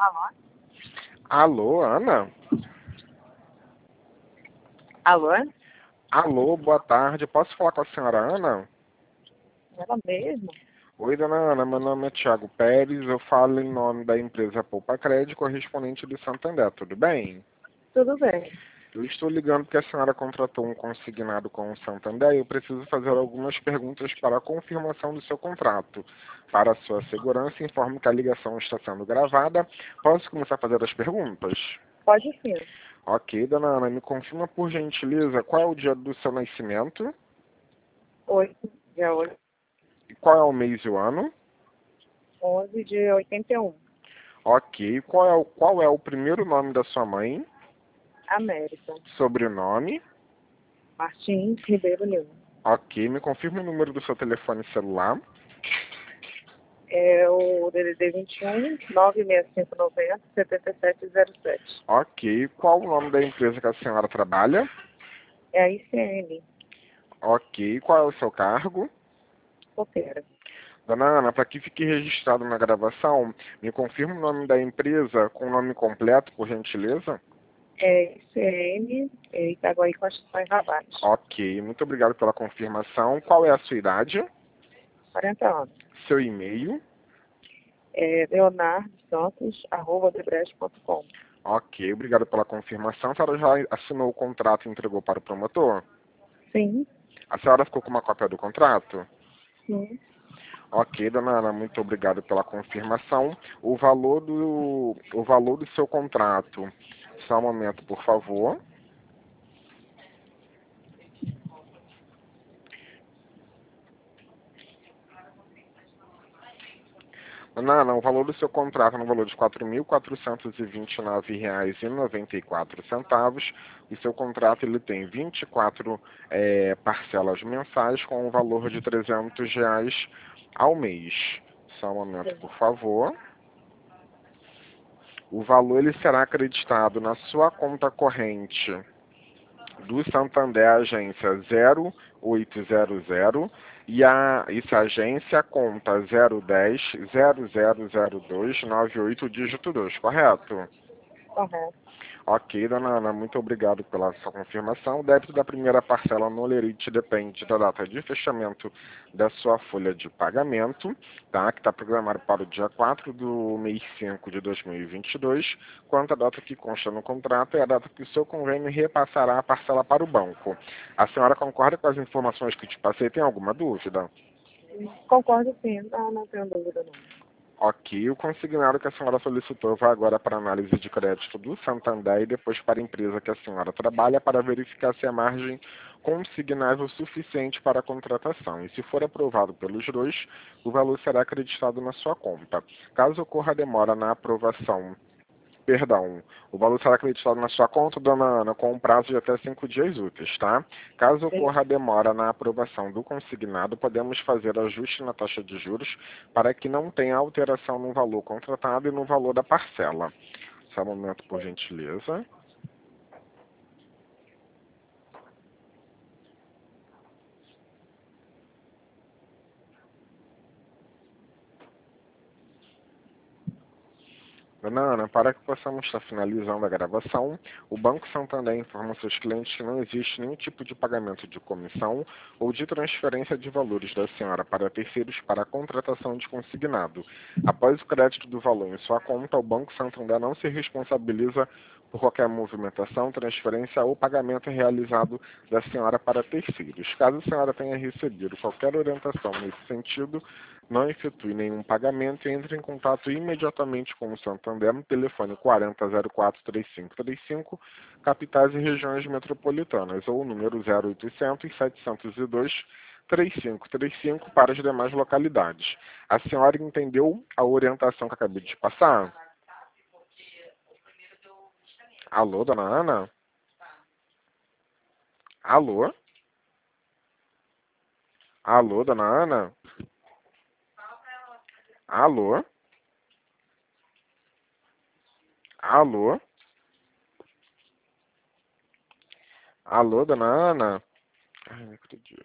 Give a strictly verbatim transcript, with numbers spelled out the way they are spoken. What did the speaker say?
Alô? Alô, Ana? Alô? Alô, boa tarde. Posso falar com a senhora Ana? Ela mesma? Oi, dona Ana. Meu nome é Tiago Pérez. Eu falo em nome da empresa Poupa Crédito, correspondente de Santander. Tudo bem? Tudo bem. Eu estou ligando porque a senhora contratou um consignado com o Santander e eu preciso fazer algumas perguntas para a confirmação do seu contrato. Para a sua segurança, informe que a ligação está sendo gravada. Posso começar a fazer as perguntas? Pode sim. Ok, dona Ana, me confirma por gentileza qual é o dia do seu nascimento, Oito, dia oito, e qual é o mês e o ano. onze de oitenta e um. Ok, qual é o, qual é o primeiro nome da sua mãe, América. sobrenome. Martins Ribeiro Lima. Ok, me confirma o número do seu telefone celular. É o D D D vinte e um, nove seis cinco nove zero, sete sete zero sete. Ok, qual o nome da empresa que a senhora trabalha? É a I C N, Ok, qual é o seu cargo? copeira. Dona Ana, para que fique registrado na gravação, me confirma o nome da empresa com o nome completo, por gentileza? É I C N, é Itaguaí Construções Navais. Ok, muito obrigado pela confirmação. Qual é a sua idade? quarenta anos. Seu e-mail? É leonardo santos, arroba debrecht ponto com. Ok, obrigado pela confirmação. A senhora já assinou o contrato e entregou para o promotor? Sim, A senhora ficou com uma cópia do contrato? sim. Ok, dona Ana, muito obrigado pela confirmação. O valor do, o valor do seu contrato. Só um momento, por favor. Dona Ana, o valor do seu contrato é no valor de quatro mil quatrocentos e vinte e nove reais e noventa e quatro centavos. O seu contrato ele tem vinte e quatro eh, parcelas mensais com o valor de trezentos reais ao mês. Só um momento, por favor. O valor ele será acreditado na sua conta corrente do Santander Agência zero oito zero zero e a essa agência conta zero dez zero zero zero dois nove oito dígito dois, correto? Correto. Ok, dona Ana, muito obrigado pela sua confirmação. O débito da primeira parcela no Olerite depende da data de fechamento da sua folha de pagamento, tá? Que está programado para o dia quatro do mês cinco de dois mil e vinte e dois, quanto a data que consta no contrato é a data que o seu convênio repassará a parcela para o banco. A senhora concorda com as informações que te passei? Tem alguma dúvida? Concordo sim, não, não tenho dúvida não. Ok, o consignado que a senhora solicitou vai agora para análise de crédito do Santander e depois para a empresa que a senhora trabalha para verificar se a margem consignável suficiente para a contratação. E se for aprovado pelos dois, o valor será acreditado na sua conta. Caso ocorra demora na aprovação, perdão, o valor será acreditado na sua conta, dona Ana, com um prazo de até cinco dias úteis, tá? Caso ocorra demora na aprovação do consignado, podemos fazer ajuste na taxa de juros para que não tenha alteração no valor contratado e no valor da parcela. Só um momento, por gentileza. Dona Ana, para que possamos estar finalizando a gravação, o Banco Santander informa seus clientes que não existe nenhum tipo de pagamento de comissão ou de transferência de valores da senhora para terceiros para a contratação de consignado. Após o crédito do valor em sua conta, o Banco Santander não se responsabiliza por qualquer movimentação, transferência ou pagamento realizado da senhora para terceiros. Caso a senhora tenha recebido qualquer orientação nesse sentido, não efetue nenhum pagamento e entre em contato imediatamente com o Santander no telefone quarenta zero quatro trinta e cinco trinta e cinco, capitais e regiões metropolitanas, ou o número zero oitocentos setecentos e dois trinta e cinco trinta e cinco para as demais localidades. A senhora entendeu a orientação que acabei de passar? Alô, dona Ana? Alô? Alô, dona Ana? Alô? Alô? Alô, dona Ana? Ai, não acredito.